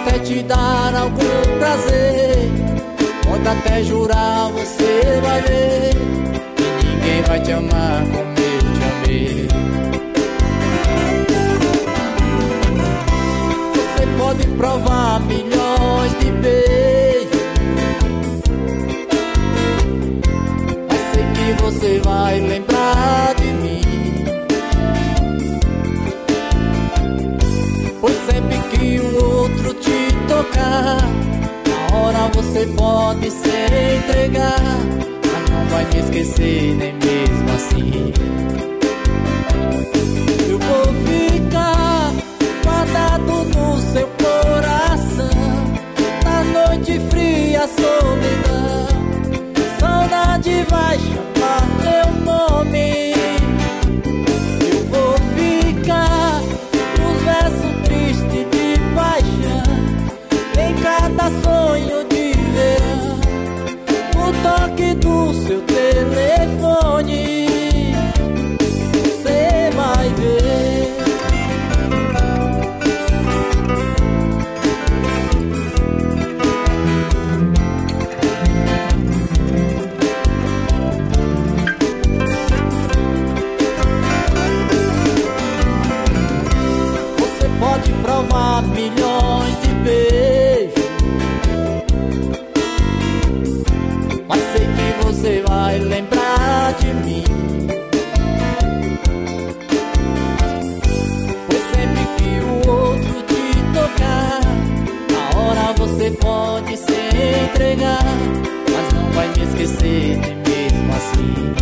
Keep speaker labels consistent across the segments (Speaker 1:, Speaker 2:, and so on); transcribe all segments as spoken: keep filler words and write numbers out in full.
Speaker 1: até te dar algum prazer, pode até jurar, você vai ver que ninguém vai te amar como eu te amei. Você pode provar milhões de beijos, mas sei que você vai lembrar de mim. Pois sempre que o outro te tocar, na hora você pode se entregar, mas não vai me esquecer nem mesmo assim. Eu vou ficar guardado no seu coração, na noite fria, solidão. Saudade vai chamar teu nome. Eu vou ficar nos versos tristes de paixão, em cada sonho de verão, no toque do seu telefone. Você vai ver. Você pode provar milhões de beijos, mas sei que você vai lembrar de mim. Pois sempre que o outro te tocar, na hora você pode se entregar, mas não vai me esquecer nem mesmo assim.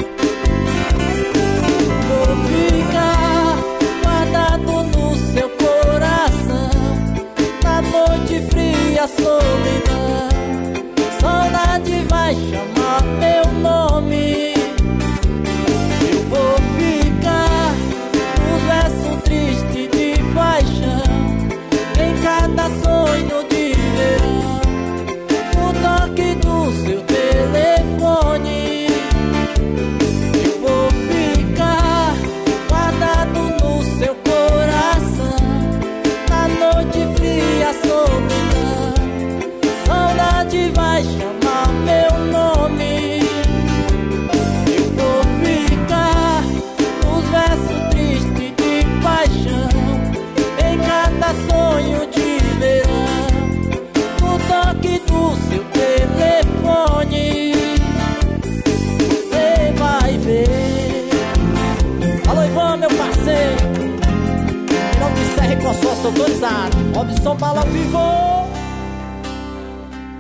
Speaker 1: Vou ficar guardado no seu coração, na noite fria, solidão. Saudade vai chamar meu nome. Eu vou ficar nos versos tristes de paixão, em cada sonho de verão, no toque do seu telefone. Eu vou ficar guardado no seu coração, na noite fria, solidão. Saudade vai chamar meu nome. Eu vou ficar nos versos tristes de paixão, em cada sonho de verão, no toque do seu telefone. Você vai ver. Alô, Ivan, meu parceiro, não me serre com a sua, sou autorizado. Robson Bala Vivo.